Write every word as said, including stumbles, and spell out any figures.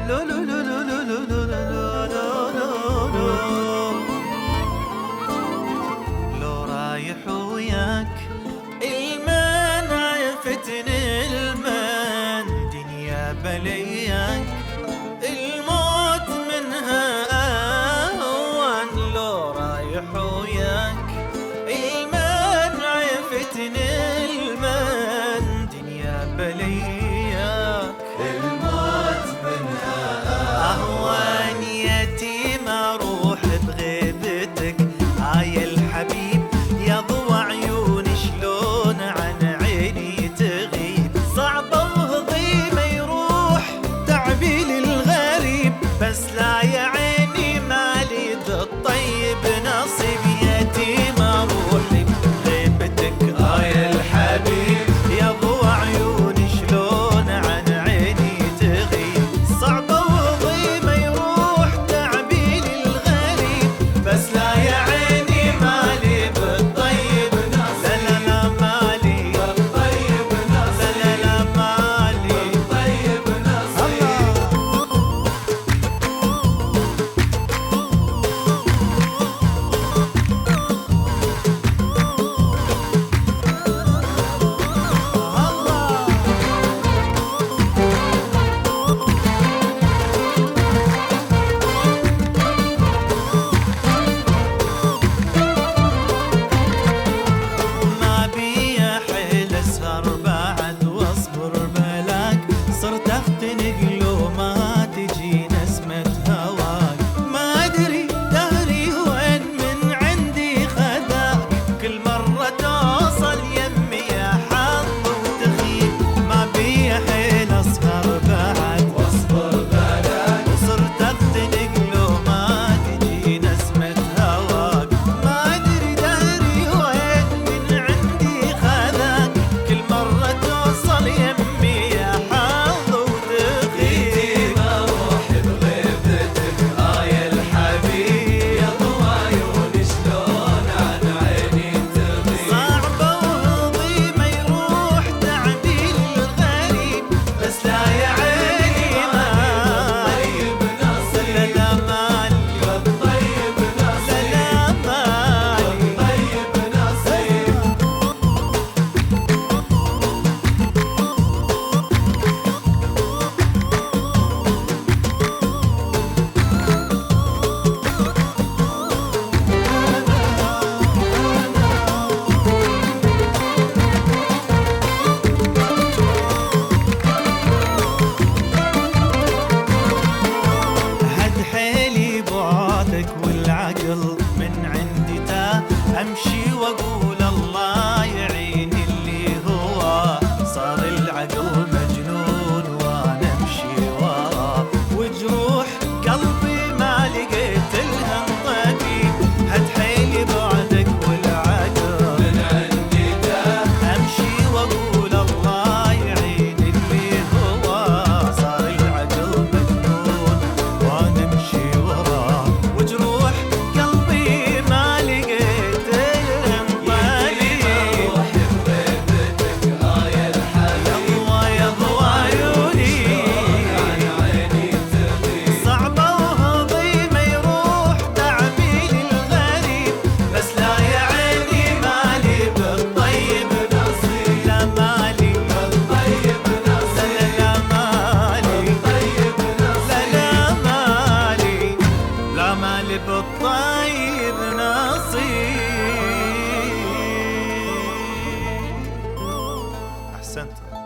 لو لو لو لو لو لو لو لو لو لو لو رايح وياك المن عفتني المن دنيا بلياك الموت منها أهون. لو رايح وياك المن عفتني المن دنيا بلياك الموت منها أهون. يتيم أروح بغيبتك هاي الحبيب يا ضوى عيوني شلون عن عيني تغيب. صعبة وهضيمة يروح تعبي للغريب بس لا يا عيني مالي بالطيب نصيب. يتيم أروح بغيبتك هاي الحبيب يا ضوى عيوني شلون عن عيني تغيب. صعبة وهضيمة يروح تعبي للغريب بس لا يا عيني مالي بالطيب نصيب. لا لا لا مالي بالطيب نصيب. لا لا لا مالي بالطيب نصيب. ما بي حيل اسهر بعد واصبر بلاك. صرت افتنق لو ما تجي نسمة هواك. ما ادري دهري وين من عندي خذاك. كل مرة توصل يمي يا حظ وتخيب. ما بي حيل اسهر بعد واصبر بلاك. وصرت افتنق لو ما تجي نسمة هواك. ما ادري دهري وين من عندي خذاك. كل مرة توصل يمي يا حظ وتغيب. اروح بغيبتك هاي الحبيب يا ضوى عيوني شلون عن عيني تغيب. صعبة وهضيمة يروح تعبي للغريب بس لا يا عيني مالي بالطيب نصيب. لا لا مالي بالطيب نصيب. لا لا مالي بالطيب نصيب. هد حيلي بعدك والعقل من عندي تاه. امشي واقول الله يعين اللي هو صار العقل مجنون وانا امشي وراه. وجروح قلبي ما لقيت لها طبيب. هد حيلي بعدك والعقل من عندي تاه. امشي واقول الله يعين اللي هو صار العقل مجنون وانا امشي وراه. وجروح قلبي ما لقيت لهم طبيب. اروح بغيبتك هاي الحبيب يا ضوى عيوني عن عيني تغيب. صعبة وهضيمة يروح تعبي للغريب بس لا يا عيني مالي بالطيب نصيب. لا مالي بالطيب نصيب. لا لا مالي بالطيب نصيب. لا لا مالي لا مالي بالطيب نصيب. احسنت.